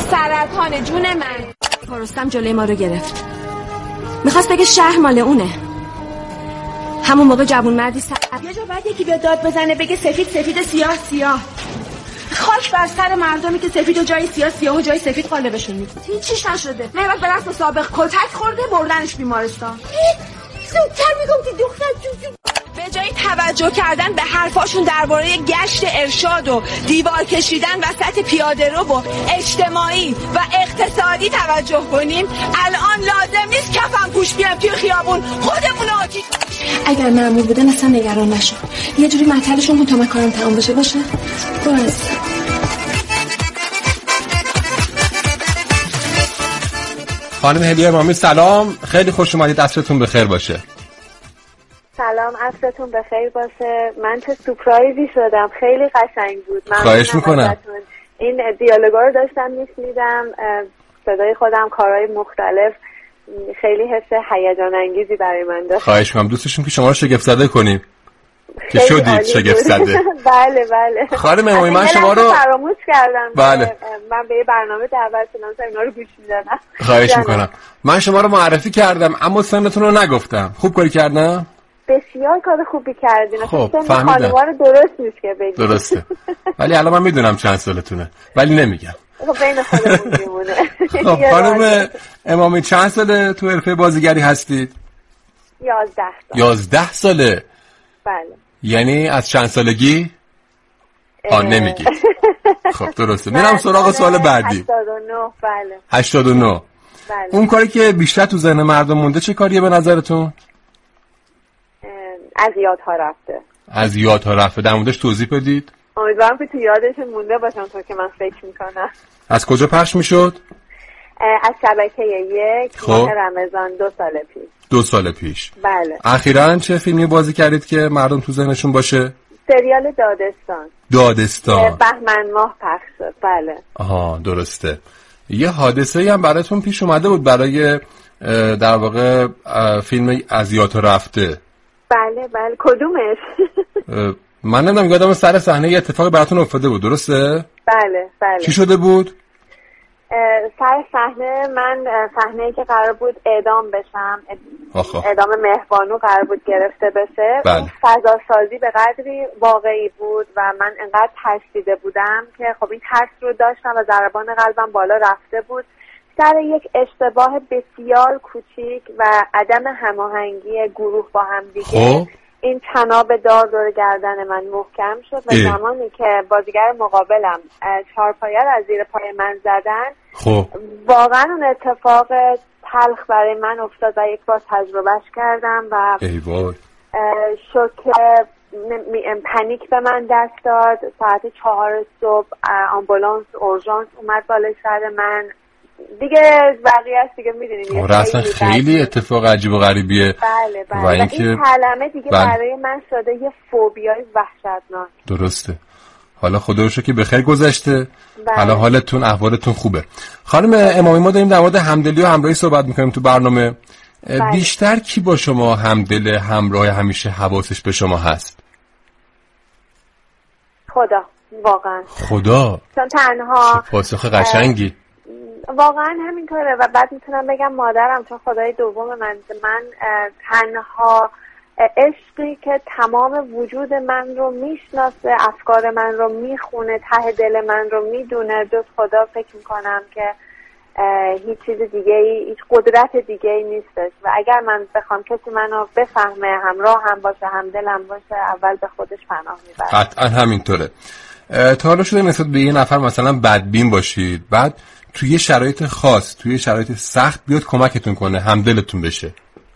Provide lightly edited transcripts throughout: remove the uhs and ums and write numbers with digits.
سرطان جون من. رستم جلوی ما رو گرفت، میخواست بگه شهر مال اونه. همون موقع جوون مردی یه جا بعد یکی به داد بزنه بگه سفید سفید سیاه سیاه. خاک بر سر مردمی که سفید و جای سیاه سیاه و جای سفید قالبشون میکنه. هیچیش نشده. مهرات به رسم سابق کتک خورده بردنش بیمارستان. زودتر میگم که دختر جون به جای توجه کردن به حرفاشون درباره گشت ارشاد و دیوار کشیدن وسط پیاده رو و اجتماعی و اقتصادی توجه کنیم، الان لازم نیست کفن پوش بیام توی خیابون خودمون آتیش. اگر مأمور بودن اصلا نگران نشو، یه جوری معطلشون کن تا من کارم تمام بشه. باشه باز خانم هدیه امامی سلام، خیلی خوش اومدید، عصرتون بخیر باشه. سلام، عصرتون بخیر باشه. من چه سورپرایزی شدم، خیلی قشنگ بود. خواهش میکنم. این دیالوگا رو داشتم میشنیدم، صدای خودم، کارهای مختلف، خیلی حس هیجان انگیزی برای من داشت. خواهش میکنم، دوستشون که شما رو شگفت زده کنیم که شدید شگفت زده. بله بله. خانم امامی من شما رو فراموش کردم. بله. من به برنامه دعوت شدم، اینا رو گوش میدادم. خواهش میکنم. من شما رو معرفی کردم اما سنتون رو نگفتم. خوب کاری کردم؟ بسیار کار خوبی کردین. خب فهمیدم. خانم‌ها رو درست نیست که بگید. درسته. ولی الان من میدونم چند سالتونه ولی نمیگم. خب بین خودمون میمونه. خب خانم امامی چند ساله تو حرفه بازیگری هستید؟ 11 سال. 11 ساله؟ بله. یعنی از چند سالگی؟ نمیگید. خب درسته. میرم سراغ سوال بعدی. 89. بله. 89. بله. اون کاری که بیشتر تو ذهن مردم مونده چه کاریه به نظرتون؟ از یادها رفته. از یادها رفته. در موردش توضیح بدید. امیدوارم که تو یادش مونده باشم تا که من فکر میکنم. از کجا پخش میشد؟ از شبکه 1 ماه رمضان 2 سال پیش. 2 سال پیش. بله. اخیراً چه فیلمی بازی کردید که مردم تو ذهنشون باشه؟ سریال دادستان. دادستان. بهمن ماه پخش شد. بله. آها درسته. یه حادثه‌ای هم براتون پیش اومده بود برای در واقع فیلم از یادها رفته. بله بله. کدومش؟ من نمیدونم، یادم سر صحنه یه اتفاقی براتون افتاده بود، درسته؟ بله بله. چی شده بود؟ سر صحنه من صحنه‌ای که قرار بود اعدام بشم، اعدام مهربانو قرار بود گرفته بشه. بله. فضا سازی به قدری واقعی بود و من انقدر ترسیده بودم که خب این ترس رو داشتم و ضربان قلبم بالا رفته بود. سر یک اشتباه بسیار کوچیک و عدم هماهنگی گروه با هم دیگه این تناب دار دور گردن من محکم شد و زمانی که بازیگر مقابلم چهارپایه از زیر پای من زدن واقعا اون اتفاق تلخ برای من افتاد و یک بار تجربهش کردم و شوک پنیک به من دست داد. ساعت 4 صبح آمبولانس اورژانس اومد بالای سر من. دیگه بقیه‌اش دیگه میدونید اصلا خیلی اتفاق عجیب و غریبیه. بله بله. و این کلمه دیگه برای من شده یه فوبیای وحشتناک. درسته. حالا خدا رو شکر که بخیر گذشته. حالا حالتون احوالتون خوبه. خانم امامی ما داریم در مورد همدلی و همراهی صحبت میکنیم تو برنامه. بیشتر کی با شما همدل، همراه، همیشه حواسش به شما هست؟ خدا. واقعا خدا. چون تنها پاسخ قشنگی. واقعا همینطوره و بعد میتونم بگم مادرم، چون خدای دوم من تنها عشقی که تمام وجود من رو میشناسه، افکار من رو میخونه، ته دل من رو میدونه، جز خدا فکر میکنم که هیچ چیز دیگه‌ای، هیچ قدرت دیگه‌ای نیستش و اگر من بخوام کسی منو بفهمه، همراه هم باشه، همدلم باشه، اول به خودش پناه میبره. قطعا همینطوره. تا حالا شده نسبت به یه نفر مثلا بدبین باشید، بعد توی یه شرایط خاص، توی شرایط سخت بیاد کمکتون کنه، همدلتون بشه؟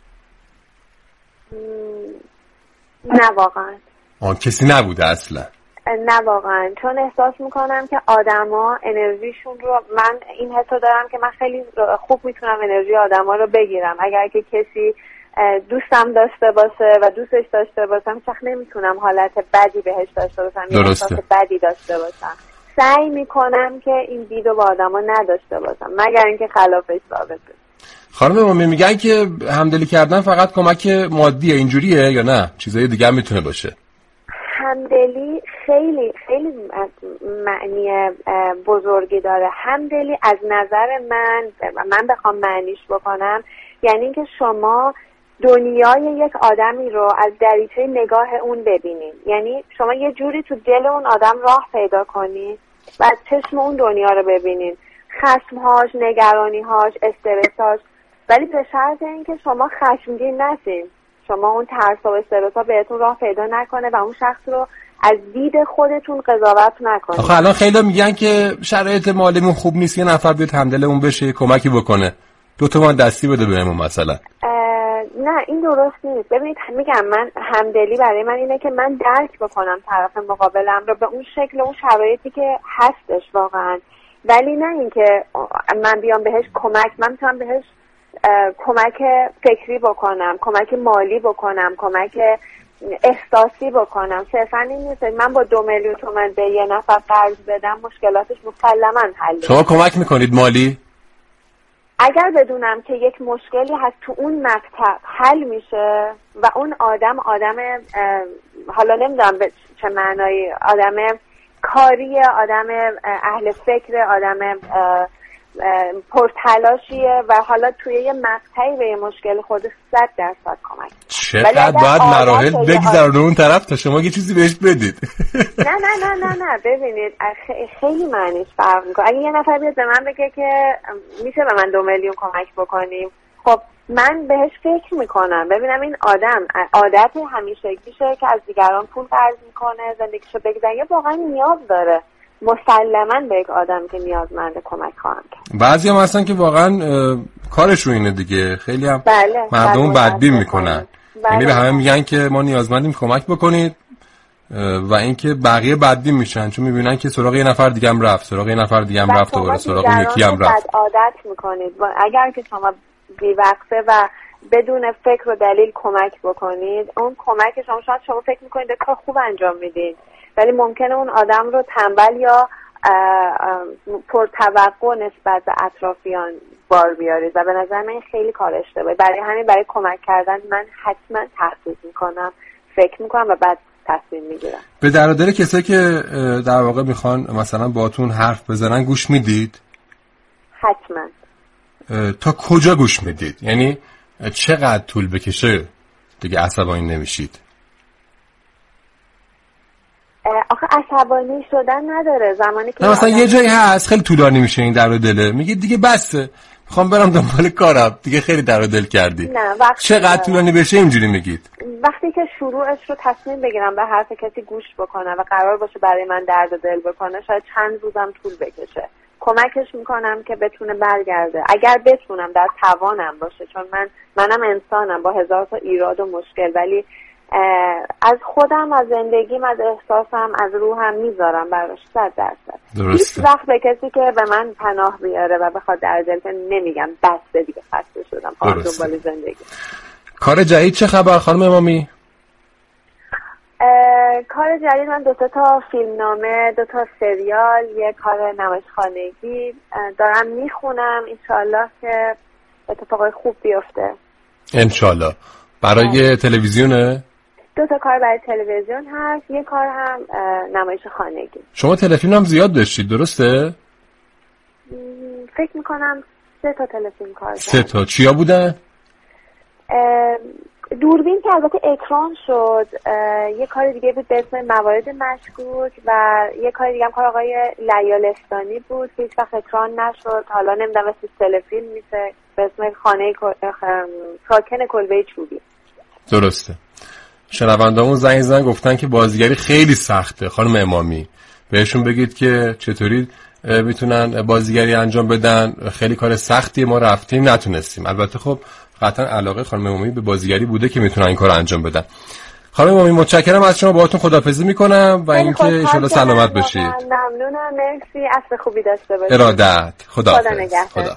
نه واقعا. کسی نبوده اصلا؟ نه واقعا، چون احساس میکنم که آدما انرژیشون رو، من این حسو دارم که من خیلی خوب میتونم انرژی آدما رو بگیرم. اگر که کسی دوستم داشته باشه و دوستش داشته باشم، چخ نمیتونم حالت بدی بهش داشته باشم یا احساس بدی داشته باشم. سعی میکنم که این دیدو با آدما نداشته باشم مگر اینکه خلافش ثابت بشه. خانم امامی میگن که همدلی کردن فقط کمک مادیه، اینجوریه یا نه چیزای دیگه هم میتونه باشه؟ همدلی خیلی خیلی معنی بزرگی داره. همدلی از نظر من بخوام معنیش بکنم یعنی اینکه شما دنیای یک آدمی رو از دریچه نگاه اون ببینید. یعنی شما یه جوری تو دل اون آدم راه پیدا کنید و از چشم اون دنیا رو ببینید، خشمهاش، نگرانیهاش، استرساش، ولی به شرط اینکه شما خشمگین نشین، شما اون ترس و استرسا بهتون راه پیدا نکنه و اون شخص رو از دید خودتون قضاوت نکنید. آخه الان خیلی میگن که شرایط مالیمون خوب نیست، یه نفر بیاد همدل اون بشه، کمکی بکنه، 2 تومن دستی بده بهمون مثلا. نه این درست نیست. ببینید میگم من همدلی برای من اینه که من درک بکنم طرف مقابلم رو به اون شکل، اون شرایطی که هستش واقعا، ولی نه اینکه من بیام بهش کمک. من میتونم بهش کمک فکری بکنم، کمک مالی بکنم، کمک احساسی بکنم. صرفا این نیست من با 2 میلیون تومان به یه نفر قرض بدم مشکلاتش مسلما حل. شما کمک میکنید مالی؟ اگر بدونم که یک مشکلی هست تو اون مکتب حل میشه و اون آدم حالا نمیدونم به چه معنایی، آدم کاری، آدم اهل فکر، آدم پرتلاشیه و حالا توی یه مقطعی به یه مشکل خودش 100% کمک. چقدر باید مراحل بگذرونه اون طرف تا شما یه چیزی بهش بدید. نه ببینید خیلی معنیش فرق میکنه. اگه یه نفر بیاد به من بگه که میشه به من 2 میلیون کمک بکنیم، خب من بهش فکر میکنم ببینم این آدم عادت همیشگیشه که از دیگران پول قرض میکنه، زندگیشو بگذره، یا واقعا نیاز داره. مسلماً به یک آدم که نیازمند کمک خواهم کرد. بعضی هم هستن که واقعا کارشون اینه دیگه، خیلی هم مردم بدبین میکنن. یعنی به همه میگن که ما نیازمندیم کمک بکنید و اینکه بقیه بدبین میشن چون میبینن که سراغ یه نفر دیگه هم رفت، سراغ یه نفر دیگه هم رفت، دوباره سراغ اون یکی هم رفت. عادت میکنید. اگر که شما بی‌وقفه و بدون فکر و دلیل کمک بکنید، اون کمک شما فکر میکنید کار خوب انجام میدید، ولی ممکنه اون آدم رو تنبل یا پرتوقع نسبت به اطرافیان بار بیارید و به نظر من خیلی کار اشتباهی. برای همین برای کمک کردن من حتما تحقیق میکنم، فکر میکنم و بعد تصمیم میگیرم. به در و دل کسایی که در واقع میخوان مثلا باهاتون حرف بزنن گوش میدید؟ حتما. تا کجا گوش میدید؟ یعنی چقدر طول بکشه دیگه عصبانی نمیشید؟ آخه عصبانی شدن نداره. زمانی که مثلا یه جایی هست خیلی طولانی میشه این در و دله، میگید دیگه بسه میخوام برم دنبال کارم، دیگه خیلی در و دل کردی. نه چقدر طولانی بشه اینجوری میگید؟ وقتی که شروعش رو تصمیم بگیرم به حرف کسی گوش بکنم و قرار باشه برای من درد و دل بکنه، شاید چند روزم طول بکشه. کمکش میکنم که بتونه برگرده اگر بتونم، در توانم باشه، چون منم انسانم با 1000 تا ایراد و مشکل، ولی از خودم، از زندگیم، از احساسم، از روحم میذارم براش 100%. هیچ وقت به کسی که به من پناه بیاره و بخواد در دل کنه نمیگم بس دیگه خسته شدم، دنبال زندگی. کار جدید چه خبر خانم امامی؟ کار جدید من 2 تا فیلمنامه، 2 تا سریال، یه کار نمایشخانگی دارم میخونم. انشالله که اتفاقای خوب بیفته. انشالله. برای تلویزیونه؟ 2 تا کار برای تلویزیون هست، یه کار هم نمایش خانگی. شما تلفیلم هم زیاد داشتید درسته؟ فکر میکنم 3 تا تلفیلم کار داشتم. 3 تا چیا بودن؟ دوربین که البته اکران شد، یه کار دیگه بود به اسم موارد مشکوک و یه کار دیگه هم کار آقای لیالستانی بود که هیچ وقت اکران نشد. حالا نمیدونم اسمش تلفیلم میشه، به اسم خانه ساکن کلبه چوبی. درسته. شنونده‌مون زنگ زدن گفتن که بازیگری خیلی سخته. خانم امامی بهشون بگید که چطوری میتونن بازیگری انجام بدن، خیلی کار سختیه، ما رفتیم نتونستیم. البته خب قطعا علاقه خانم امامی به بازیگری بوده که میتونن این کارو انجام بدن. خانم امامی متشکرم از شما، باهاتون خداحافظی میکنم و اینکه ان شاءالله سلامت باشید. ممنونم، مرسی، عصر خوبی داشته باشید. ارادت. خداحافظ. خدا.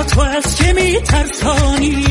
تو از که میترسانی